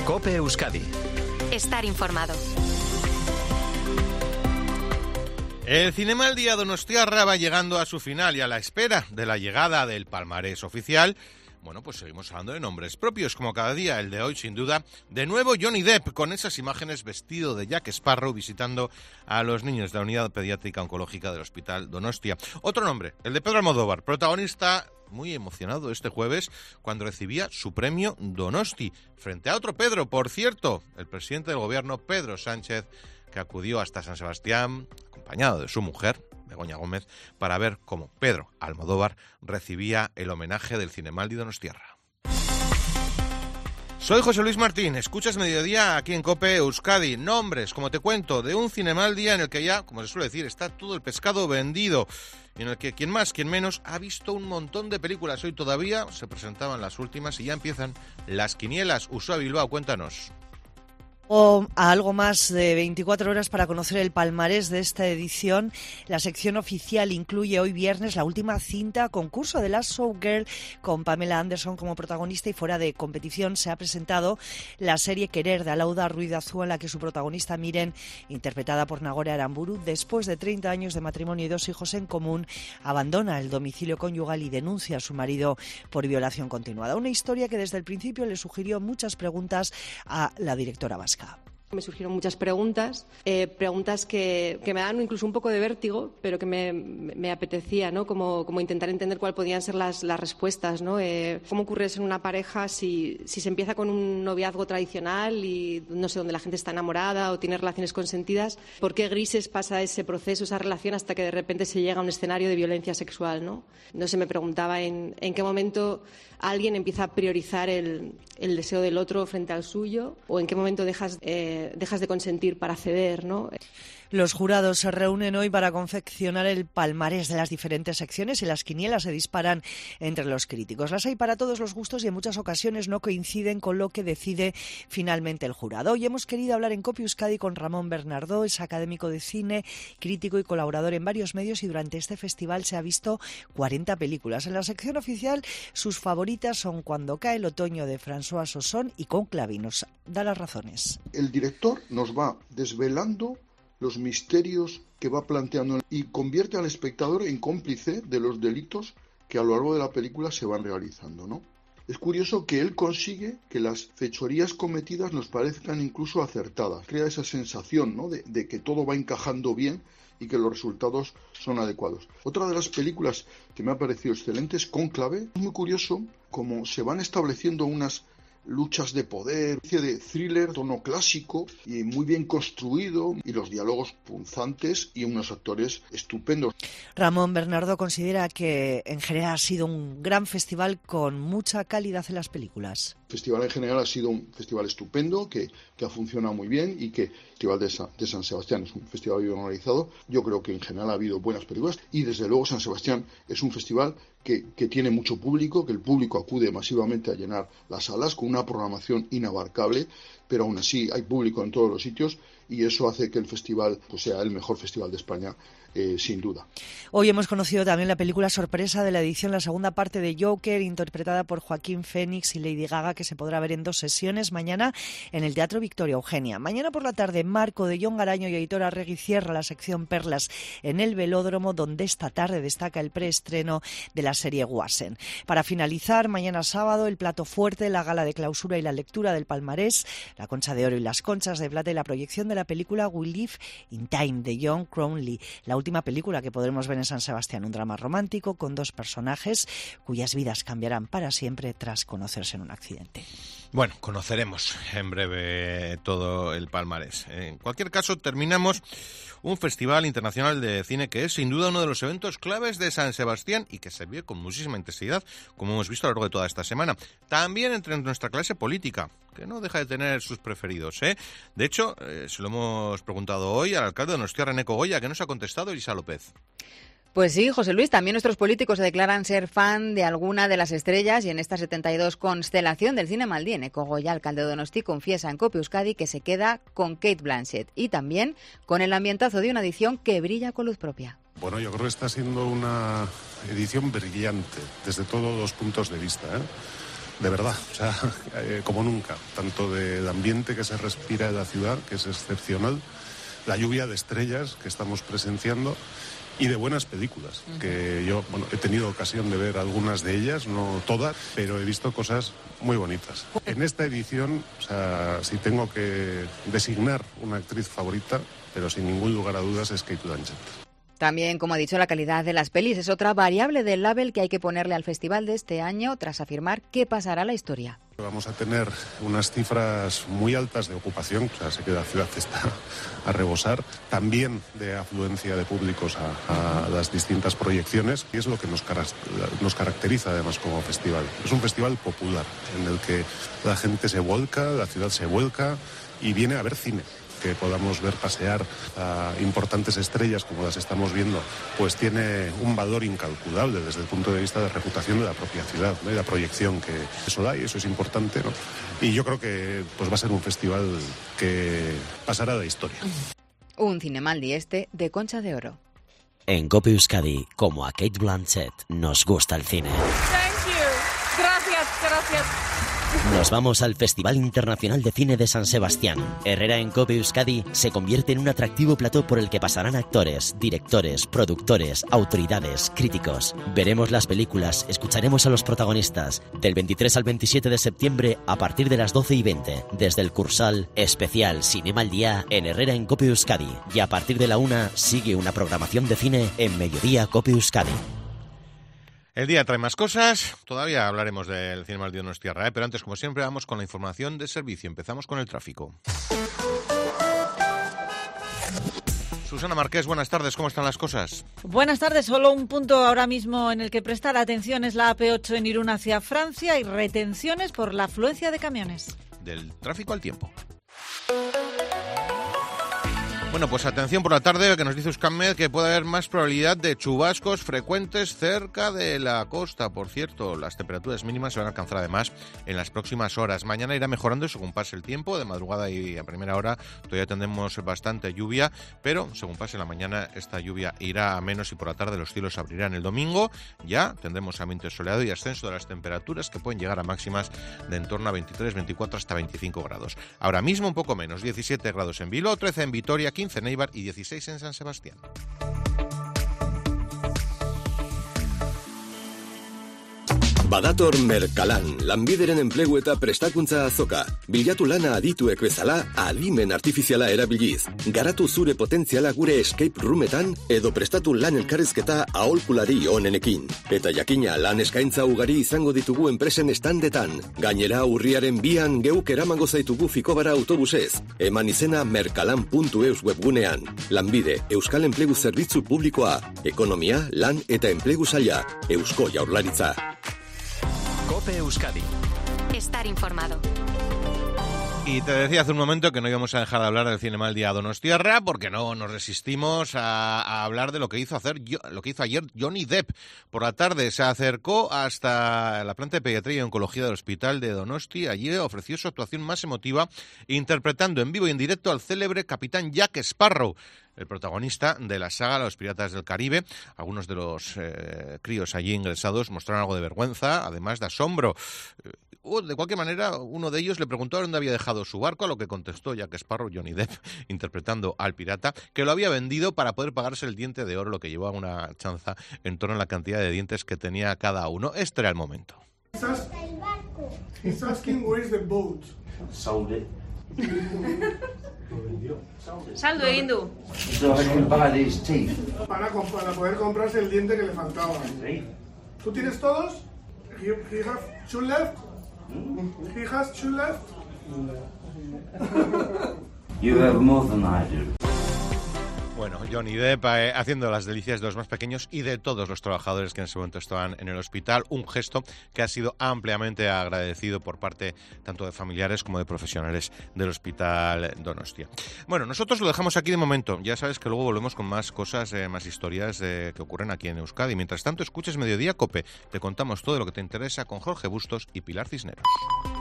COPE Euskadi. Estar informado. El Zinemaldia Donostiarra va llegando a su final y a la espera de la llegada del palmarés oficial. Bueno, pues seguimos hablando de nombres propios, como cada día. El de hoy, sin duda, de nuevo Johnny Depp, con esas imágenes vestido de Jack Sparrow visitando a los niños de la Unidad Pediátrica Oncológica del Hospital Donostia. Otro nombre, el de Pedro Almodóvar, protagonista muy emocionado este jueves cuando recibía su premio Donosti, frente a otro Pedro, por cierto, el presidente del gobierno, Pedro Sánchez, que acudió hasta San Sebastián, acompañado de su mujer, Begoña Gómez, para ver cómo Pedro Almodóvar recibía el homenaje del Zinemaldi Donostiarra. Soy José Luis Martín, escuchas Mediodía aquí en COPE Euskadi. Nombres, como te cuento, de un Zinemaldia en el que ya, como se suele decir, está todo el pescado vendido, y en el que quien más, quien menos, ha visto un montón de películas. Hoy todavía se presentaban las últimas y ya empiezan las quinielas. Usua Bilbao, cuéntanos. O a algo más de 24 horas para conocer el palmarés de esta edición. La sección oficial incluye hoy viernes la última cinta concurso de Last Showgirl con Pamela Anderson como protagonista, y fuera de competición se ha presentado la serie Querer de Alauda Ruiz de Azúa, en la que su protagonista Miren, interpretada por Nagore Aramburu, después de 30 años de matrimonio y 2 hijos en común, abandona el domicilio conyugal y denuncia a su marido por violación continuada. Una historia que desde el principio le sugirió muchas preguntas a la directora vasca. Me surgieron muchas preguntas que me dan incluso un poco de vértigo, pero que me apetecía, ¿no? Como intentar entender cuáles podían ser las respuestas, ¿no? ¿Cómo ocurre eso en una pareja si se empieza con un noviazgo tradicional y no sé, donde la gente está enamorada o tiene relaciones consentidas? ¿Por qué grises pasa ese proceso, esa relación, hasta que de repente se llega a un escenario de violencia sexual, ¿no? No sé, me preguntaba en qué momento alguien empieza a priorizar el deseo del otro frente al suyo, o en qué momento dejas de consentir para ceder, ¿no? Los jurados se reúnen hoy para confeccionar el palmarés de las diferentes secciones y las quinielas se disparan entre los críticos. Las hay para todos los gustos y en muchas ocasiones no coinciden con lo que decide finalmente el jurado. Hoy hemos querido hablar en COPE Euskadi con Ramón Bernardó, es académico de cine, crítico y colaborador en varios medios, y durante este festival se ha visto 40 películas. En la sección oficial sus favoritas son Cuando cae el otoño de François Ozon y Conclave. Nos da las razones. El director nos va desvelando los misterios que va planteando y convierte al espectador en cómplice de los delitos que a lo largo de la película se van realizando, ¿no? Es curioso que él consigue que las fechorías cometidas nos parezcan incluso acertadas. Crea esa sensación, ¿no?, de que todo va encajando bien y que los resultados son adecuados. Otra de las películas que me ha parecido excelente es Conclave. Es muy curioso cómo se van estableciendo unas luchas de poder, de thriller, tono clásico y muy bien construido, y los diálogos punzantes y unos actores estupendos. Ramón Bernardo considera que en general ha sido un gran festival con mucha calidad en las películas. El festival en general ha sido un festival estupendo, que ha funcionado muy bien, y que el Festival de San Sebastián es un festival bien organizado. Yo creo que en general ha habido buenas películas, y desde luego San Sebastián es un festival que tiene mucho público, que el público acude masivamente a llenar las salas con una programación inabarcable, pero aún así hay público en todos los sitios, y eso hace que el festival pues sea el mejor festival de España, sin duda. Hoy hemos conocido también la película sorpresa de la edición, la segunda parte de Joker, interpretada por Joaquín Phoenix y Lady Gaga, que se podrá ver en 2 sesiones, mañana en el Teatro Victoria Eugenia. Mañana por la tarde, Marco de Jon Garaño y Aitor Arregui cierra la sección Perlas en el Velódromo, donde esta tarde destaca el preestreno de la serie Guasen. Para finalizar, mañana sábado, el plato fuerte, la gala de clausura y la lectura del palmarés, la Concha de Oro y las Conchas de Plata, y la proyección de la película We Live in Time de John Crowley, la última película que podremos ver en San Sebastián, un drama romántico con 2 personajes cuyas vidas cambiarán para siempre tras conocerse en un accidente. Bueno, conoceremos en breve todo el palmarés. En cualquier caso, terminamos un festival internacional de cine que es sin duda uno de los eventos claves de San Sebastián y que se vive con muchísima intensidad, como hemos visto a lo largo de toda esta semana. También entre nuestra clase política, que no deja de tener sus preferidos, ¿eh? De hecho, se lo hemos preguntado hoy al alcalde de Donostia, Eneko Goya, que nos ha contestado Elisa López. Pues sí, José Luis, también nuestros políticos se declaran ser fan de alguna de las estrellas, y en esta 72 constelación del Zinemaldi, Eneko Goya, alcalde de Donosti, confiesa en COPE Euskadi que se queda con Kate Blanchett y también con el ambientazo de una edición que brilla con luz propia. Bueno, yo creo que está siendo una edición brillante desde todos los puntos de vista, ¿eh? de verdad, o sea, como nunca, tanto del ambiente que se respira en la ciudad, que es excepcional, la lluvia de estrellas que estamos presenciando y de buenas películas, que yo he tenido ocasión de ver algunas de ellas, no todas, pero he visto cosas muy bonitas. En esta edición, o sea, si tengo que designar una actriz favorita, pero sin ningún lugar a dudas es Cate Blanchett. También, como ha dicho, la calidad de las pelis es otra variable del label que hay que ponerle al festival de este año tras afirmar que pasará la historia. Vamos a tener unas cifras muy altas de ocupación, o sea, sé que la ciudad está a rebosar, también de afluencia de públicos a las distintas proyecciones, y es lo que nos caracteriza además como festival. Es un festival popular, en el que la gente se vuelca, la ciudad se vuelca y viene a ver cine. Que podamos ver pasear a importantes estrellas como las estamos viendo, pues tiene un valor incalculable desde el punto de vista de reputación de la propia ciudad, ¿no? Y la proyección que eso da, y eso es importante, ¿no? Y yo creo que pues va a ser un festival que pasará a la historia. Un Cinemaldi de Concha de Oro. En COPE Euskadi, como a Cate Blanchett, nos gusta el cine. Thank you. Gracias. Nos vamos al Festival Internacional de Cine de San Sebastián. Herrera en COPE Euskadi se convierte en un atractivo plató por el que pasarán actores, directores, productores, autoridades, críticos. Veremos las películas, escucharemos a los protagonistas. Del 23 al 27 de septiembre a partir de las 12:20. Desde el Cursal, especial Cinema al Día en Herrera en COPE Euskadi. Y a partir de la 1 sigue una programación de cine en Mediodía COPE Euskadi. El día trae más cosas, todavía hablaremos del Cinemaldi Donostiarra, pero antes, como siempre, vamos con la información de servicio. Empezamos con el tráfico. Susana Marqués, buenas tardes, ¿cómo están las cosas? Buenas tardes, solo un punto ahora mismo en el que prestar atención es la AP8 en Irún hacia Francia y retenciones por la afluencia de camiones. Del tráfico al tiempo. Bueno, pues atención por la tarde, que nos dice Euskalmet que puede haber más probabilidad de chubascos frecuentes cerca de la costa. Por cierto, las temperaturas mínimas se van a alcanzar además en las próximas horas. Mañana irá mejorando según pase el tiempo. De madrugada y a primera hora todavía tendremos bastante lluvia, pero según pase la mañana esta lluvia irá a menos y por la tarde los cielos se abrirán. El domingo ya tendremos ambiente soleado y ascenso de las temperaturas que pueden llegar a máximas de en torno a 23, 24 hasta 25 grados. Ahora mismo un poco menos, 17 grados en Bilbao, 13 en Vitoria, 15 en Eibar y 16 en San Sebastián. Badator Merkalan, lanbideren enplegu eta prestakuntza azoka. Bilatu lana adituek bezala, adimen artifiziala erabiliz. Garatu zure potentziala gure escape roometan, edo prestatu lan elkarrizketa aholkulari onenekin. Eta jakina lan eskaintza ugari izango ditugu enpresen estandetan. Gainera urriaren 2 geuk eramango zaitugu Fikobara autobusez. Eman izena merkalan.eus webgunean. Lanbide, Euskal Enplegu Zerbitzu Publikoa. Ekonomia, lan eta enplegu saila. Eusko Jaurlaritza. COPE Euskadi. Estar informado. Y te decía hace un momento que no íbamos a dejar de hablar del Cinemaldi Donostiarra porque no nos resistimos a hablar de lo que hizo ayer Johnny Depp. Por la tarde se acercó hasta la planta de pediatría y oncología del Hospital de Donosti. Allí ofreció su actuación más emotiva interpretando en vivo y en directo al célebre capitán Jack Sparrow, el protagonista de la saga Los Piratas del Caribe. Algunos de los críos allí ingresados mostraron algo de vergüenza, además de asombro. De cualquier manera, uno de ellos le preguntó dónde había dejado su barco, a lo que contestó Jack Sparrow, Johnny Depp, interpretando al pirata, que lo había vendido para poder pagarse el diente de oro, lo que llevó a una chanza en torno a la cantidad de dientes que tenía cada uno. Este era el momento. He's asking where is the boat. Sold it. Saldo egin du. So I can buy these teeth. Para poder comprarse el diente que le faltaba. ¿Tú tienes todos? He have two left? He has two left? You have more than I do. Bueno, Johnny Depp haciendo las delicias de los más pequeños y de todos los trabajadores que en ese momento estaban en el hospital. Un gesto que ha sido ampliamente agradecido por parte tanto de familiares como de profesionales del Hospital Donostia. Bueno, nosotros lo dejamos aquí de momento. Ya sabes que luego volvemos con más cosas, más historias que ocurren aquí en Euskadi. Mientras tanto, escuches Mediodía COPE. Te contamos todo lo que te interesa con Jorge Bustos y Pilar Cisneros.